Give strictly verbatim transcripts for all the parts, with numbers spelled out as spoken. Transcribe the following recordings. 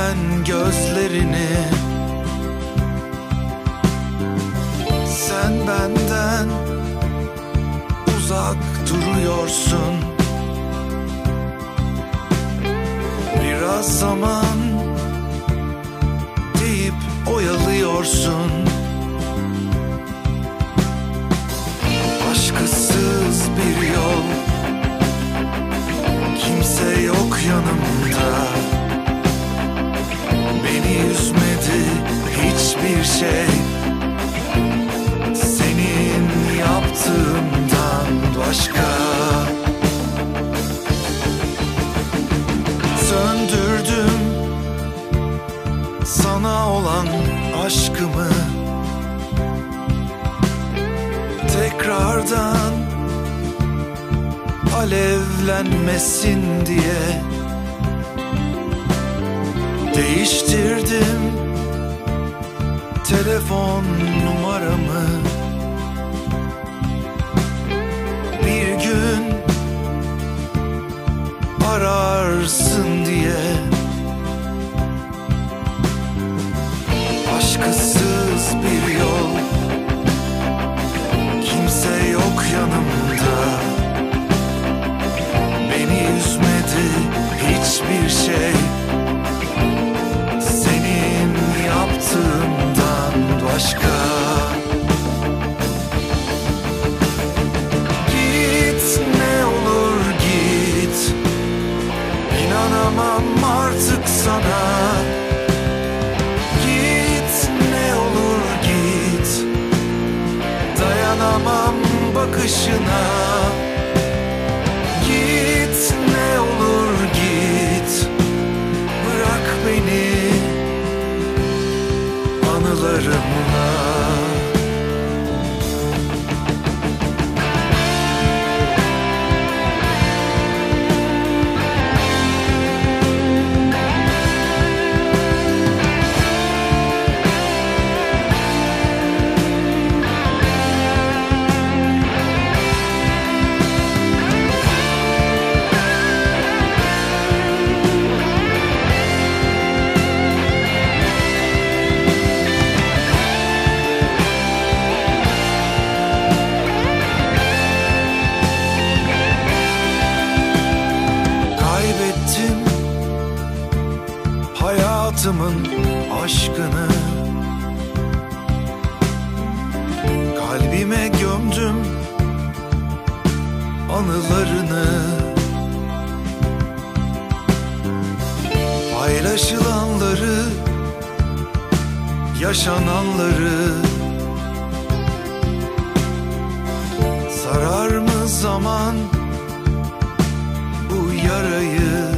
ben gözlerini. Sen benden uzak duruyorsun. Biraz zaman deyip oyalıyorsun. Aşkısız bir yol, kimse yok yanımda. Beni üzmedi hiçbir şey, senin yaptığından başka. Söndürdüm sana olan aşkımı, tekrardan alevlenmesin diye. Değiştirdim telefon numaramı, bir gün ararsın diye. Aşkısız bir yol, kimse yok yanımda. Beni üzmedi hiçbir şey, senin yaptığından başka. Git ne olur git, İnanamam artık sana. Git ne olur git, dayanamam bakışına. Git ne olur git, bırak beni anılarımla. Hayatımın aşkını kalbime gömdüm, anılarını. Paylaşılanları, yaşananları. Sarar mı zaman bu yarayı?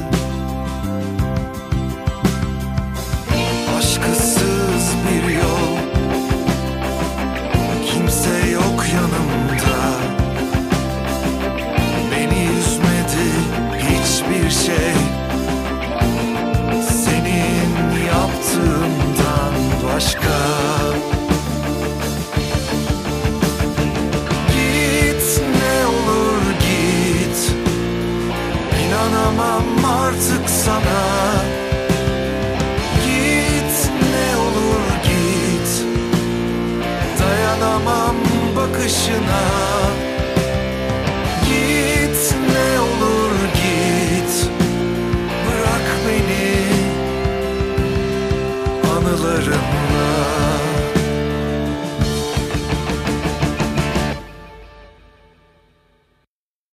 Aşkısız bir yol, kimse yok yanımda. Beni üzmedi hiçbir şey, senin yaptığından başka. Git ne olur git, İnanamam artık sana. Bakışına.